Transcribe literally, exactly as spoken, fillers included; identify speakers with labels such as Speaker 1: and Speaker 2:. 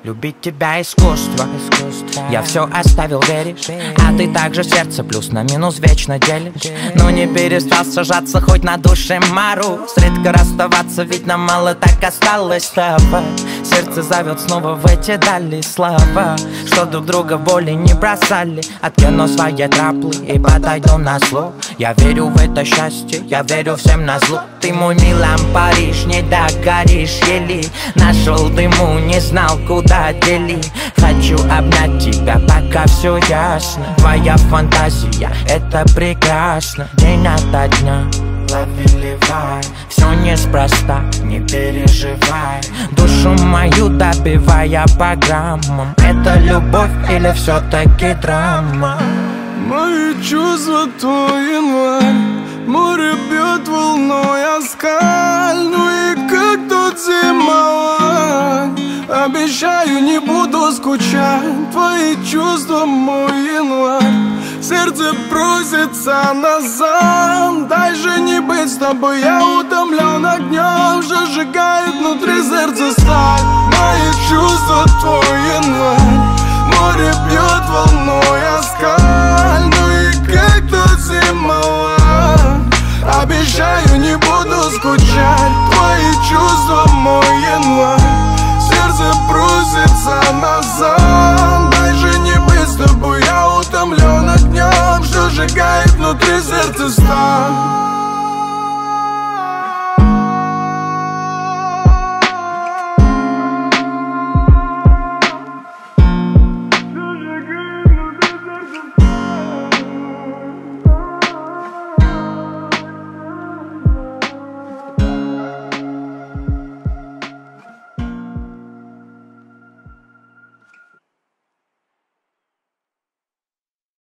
Speaker 1: Любить тебя искусство, искусство. Я все оставил, веришь? А ты также сердце плюс на минус вечно делишь. Но не перестал сажаться хоть на душе мороз. Редко расставаться, ведь нам мало так осталось с тобой. Сердце зовет снова в эти дали слова, что друг друга боли не бросали. Откину свои траплы и подойду на зло. Я верю в это счастье, я верю всем на зло. Ты мой Милан Париж, не догоришь еле. Нашел дыму, не знал куда делить. Хочу обнять тебя, пока все ясно. Твоя фантазия, это прекрасно. День ото дня, лови, ливай. Все неспроста, не переживай. Душу мою добивая по граммам. Это любовь или все-таки драма?
Speaker 2: Мои чувства твой январь. Море бьет волной о скаль. Ну и как тут зимовать? Обещаю, не буду скучать. Твои чувства мой январь. Сердце просится назад. Дай же не быть с тобой, я утомлен огнем. Зажигает внутри сердца сталь. Мои чувства твой январь. Море бьет волной о скаль. Ну и как тут зимовать? Обещаю, не буду скучать. Твои чувства мой январь. Сердце просится назад. Дай же не быть с тобой, я утомлен огнем, что сжигает внутри сердца сталь.